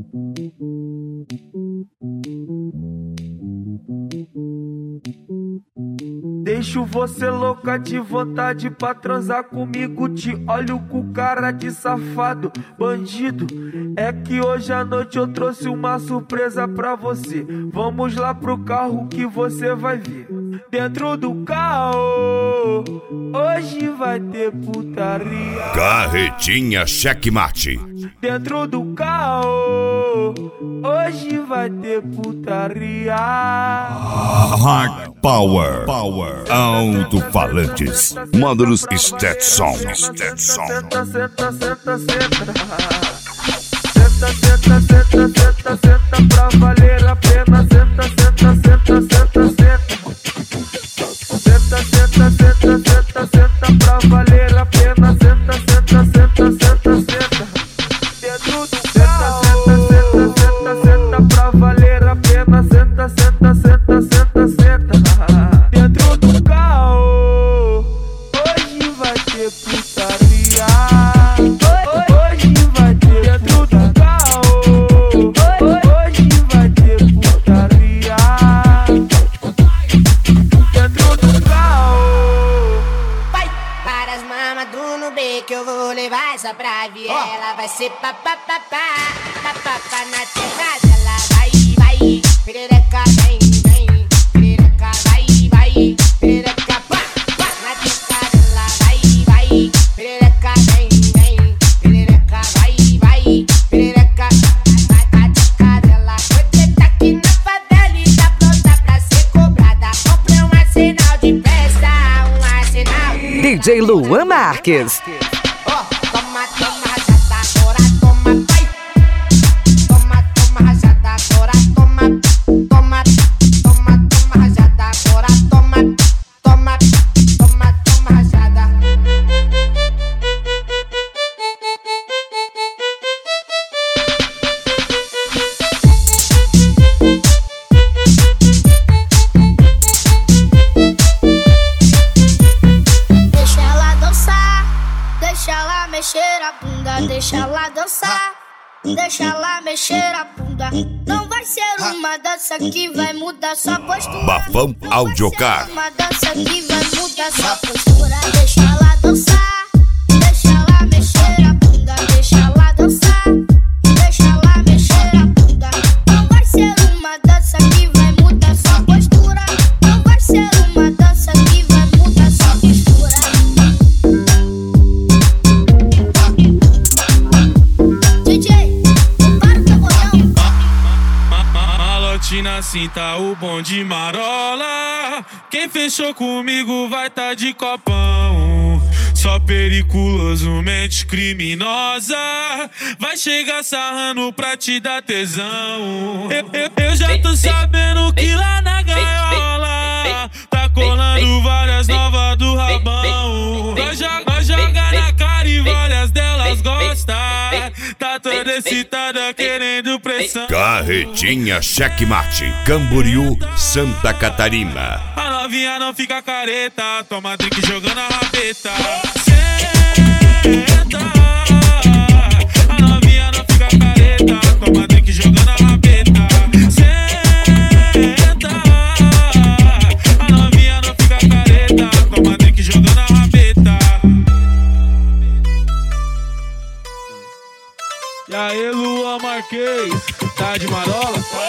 Deixo você louca de vontade pra transar comigo. Te olho com cara de safado, bandido. É que hoje à noite eu trouxe uma surpresa pra você. Vamos lá pro carro que você vai ver. Dentro do carro, hoje vai ter putaria. Carretinha Checkmate. Dentro do carro, hoje vai ter putaria. Hard Power. Alto-falantes. Módulos Stetson. Senta, senta, senta, senta. Senta, senta, senta, senta, senta pra valer a pena. Senta, senta, senta, senta, senta. Senta, senta, senta, senta, senta pra valer a pena. Senta, senta, senta, senta, senta. Dentro do carro. Senta, senta, senta, senta pra valer a pena. Senta, senta, senta, senta, senta. Dentro do carro, hoje vai ter putaria. Hoje vai ter dentro do carro. Hoje vai ter putaria. Dentro do carro. Vai para as mamas do Nubê que eu vou levar essa pra viela. Vai ser papapá, papapá na terra dela. Vai, perereca, vem, vem. Perereca, vai, perereca, pá, pá. Na terra dela, vai. Perereca, vem, vem. Perereca, vai, perereca. Na terra dela, foi treta aqui na favela e tá pronta pra ser cobrada. Comprei um arsenal de festa, um arsenal. DJ Luan Marques. Toma, toma, rajada, agora toma, vai. Toma, toma, rajada, agora toma. Toma, toma, toma, rajada, agora toma. Toma, toma, toma, rajada. Deixa ela dançar, deixa ela mexer a bunda, deixa ela dançar, deixa ela mexer a bunda. Não vai ser uma dança que vai mudar sua postura. Bafão Audiocar. Uma dança que vai mudar sua postura. Deixa ela dançar, deixa ela mexer a bunda, deixa ela dançar, deixa ela mexer a bunda. Não vai ser uma dança que vai mudar sua postura. Não vai ser uma dança que vai mudar sua postura. DJ, para o tabuão. Malote na cinta, o bom de marola. Quem fechou comigo vai tá de copão. Só periculoso, mente criminosa. Vai chegar sarrando pra te dar tesão. Eu já tô sabendo que lá na gaiola tá colando várias novas do rabão. Nós joga na cara e várias delas gostam. Tá toda excitada querendo pressão. Carretinha Checkmate. Camboriú, Santa Catarina. A novinha não fica careta, toma drink jogando a rabeta. Senta. A novinha não fica careta, toma drink jogando a rabeta. Senta. A novinha não fica careta, toma drink jogando a rabeta. E aí, Luan Marques, tá de marola?